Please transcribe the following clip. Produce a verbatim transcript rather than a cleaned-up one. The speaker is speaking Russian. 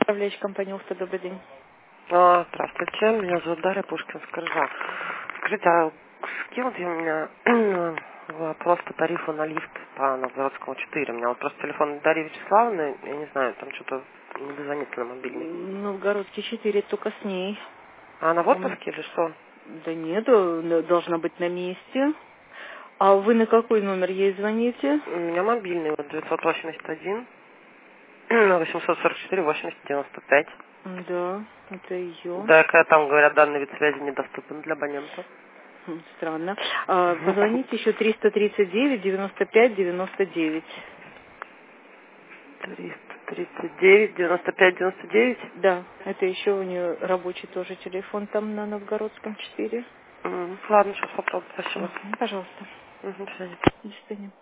Управляющая компания «Уфта», добрый день. А, здравствуйте, меня зовут Дарья Пушкинская ржа. Скажите, а скиньте у меня вопрос по тарифу на лифт по Новгородскому четыре. У меня вот просто телефон Дарьи Вячеславовны, я не знаю, там что-то не дозвонится на мобильный. Новгородский четыре, только с ней. А она в Там- отпуске или что? Да нет, э, должна быть на месте. А вы на какой номер ей звоните? У меня мобильный, вот девятьсот восемьдесят один, восемьсот сорок четыре, восемьдесят девяносто пять. Да, это ее. Да, когда там говорят, данный вид связи недоступен для абонента. Странно. А, позвоните еще триста тридцать девять девяносто пять девяносто девять. триста тридцать девять девяносто пять девяносто девять. Да, это еще у нее рабочий тоже телефон там на Новгородском четыре. М, Ладно, сейчас попробую, спасибо. Мгм, пожалуйста. Мгм, до свидания. До свидания.